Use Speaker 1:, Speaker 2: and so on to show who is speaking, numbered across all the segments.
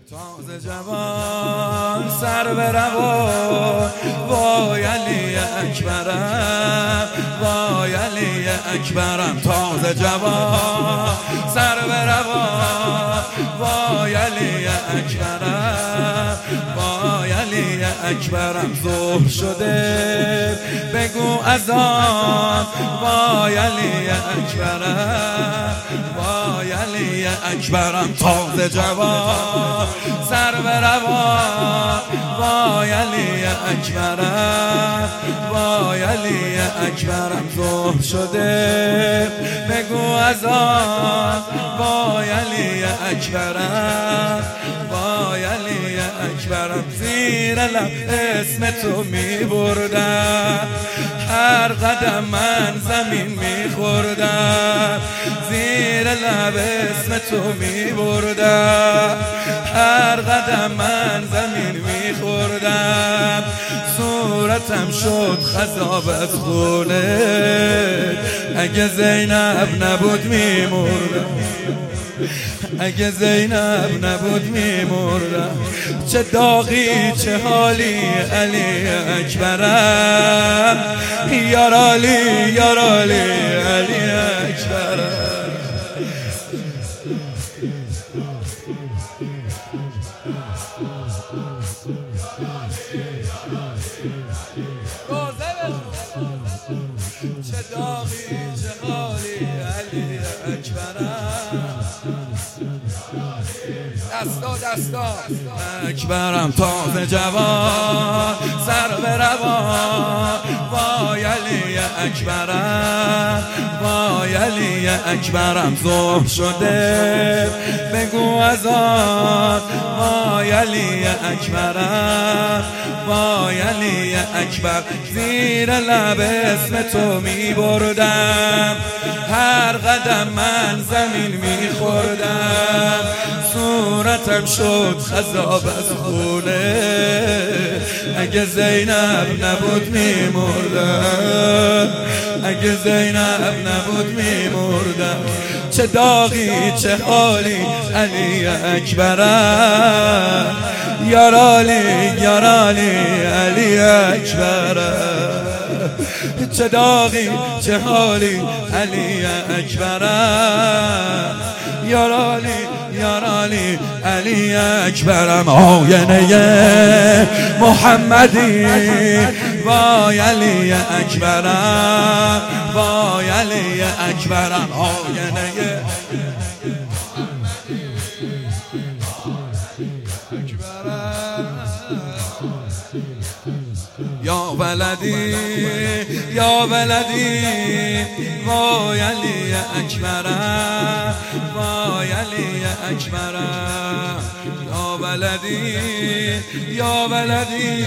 Speaker 1: تازه جوان سر به روان وای علی اکبرم وای علی اکبرم تازه جوان سر به روان وای علی اکبرم وای علی اکبرم ظهر شده بگو اذان وای علی اکبرم وای علی اکبرم تازه جوان سر به روان وای علی اکبرم وای علی اکبرم ظهر شده بگو اذان وای علی اکبرم وای علی اکبرم زیر لب اسم تو می بردم هر قدم من زمین می خوردم زیر لب اسم تو می بردم هر قدم من زمین می خوردم صورتم شد خضاب از خونه اگه زینب نبود می مردم اگه زینب نبود می مردم چه داغی چه حالی علی اکبرم یارالی یارالی علی اکبرم چه داغی چه حالی علی اکبرم دستا اکبرم تازه جوان سر به روان وای علی اکبرم وای علی اکبرم ظهر شده بگو اذان وای علی اکبرم وای علی اکبر زیر لب اسم تو می بردم هر قدم من زمین می خوردم صورتم شد خضاب از خونه اگه زینب نبود می مردم اگه زینب نبود می مردم چه داغی چه حالی علی اکبرم یارالی یارالی علی اکبرم چه داغی چه حالی علی اکبرم یارالی یارالی علی اکبرم آینه محمدی وای علی اکبرم وای علی اکبرم آینه یا ولدی یا ولدی وای علی اکبرم وای علی اکبرم یا ولدی یا ولدی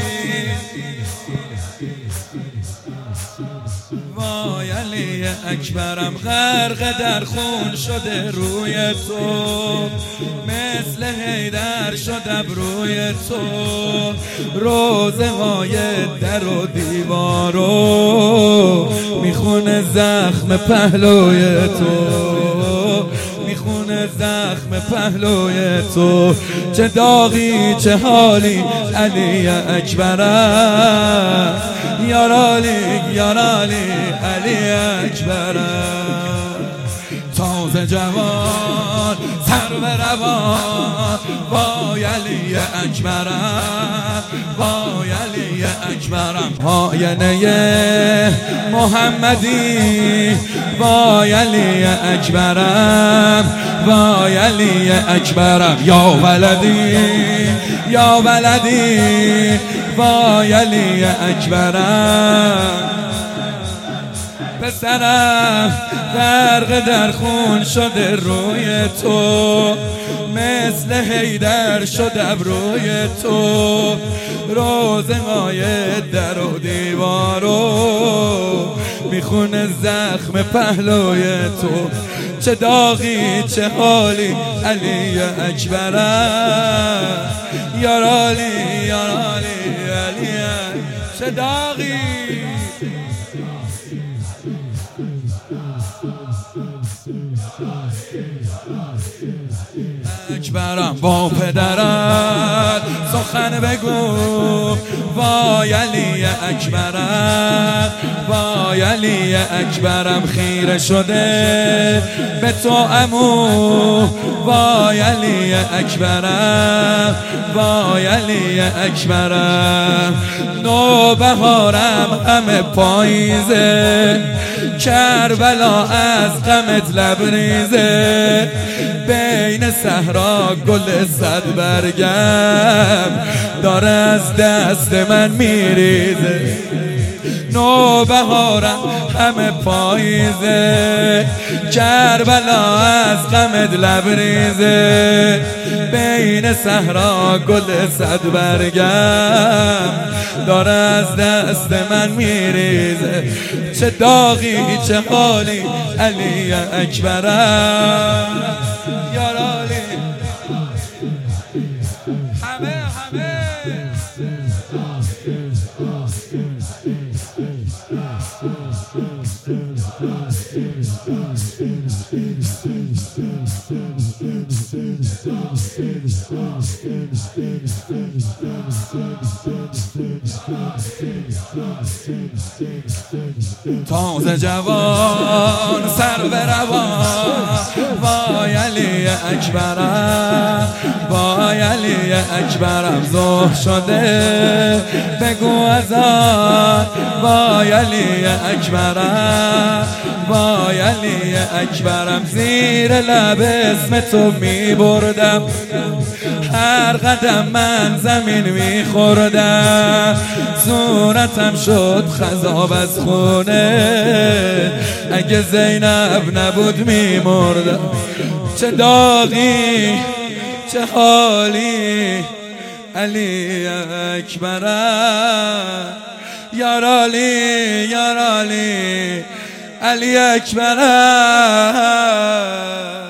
Speaker 1: وای علی اکبرم غرق در خون شده روی تو مثل حیدر شد ابروی تو روزه های در و دیوارو میخونه زخم پهلوی تو میخونه زخم پهلوی تو چه داغی چه حالی علی اکبرم یارالی یارالی علی اکبرم تازه جوان سر به روان وای علی اکبرم وای علی اکبرم آینه محمدی وای علی اکبرم وای علی اکبرم یا ولدی یا ولدی وای علی اکبرم پسرم غرق در خون شده روی تو مثل حیدر شد ابروی تو روزهای در و دیوارو میخونه زخم پهلوی تو چه داغی چه حالی علی اکبرم یارالی یارالی علی چه داغی اکبرم با پدرت سخن بگو، وای علی اکبرم، وای علی اکبرم خیره شده به تو عمو، وای علی اکبرم، وای علی اکبرم. نوبهارم همه پاییزه، کربلا از غمت لبریزه، بین صحرا گل صد برگم داره از دست من میریزه. نوبهارم همه پاییزه، کربلا از غمت لبریزه، بین صحرا گل صد برگم داره از دست من میریزه. چه داغی چه حالی علی اکبرم، یا علی همه تازه جوان سر به روان، وای علی اکبرم، وای علی اکبرم ظهر شده بگو اذان، وای علی اکبرم، وای علی اکبرم زیر لب اسم تو می بردم، هر قدم من زمین می خوردم، صورتم شد خضاب از خونه، اگه زینب نبود می مردم. چه داغی چه حالی علی اکبرم، یا علی یا علی علی اکبرم.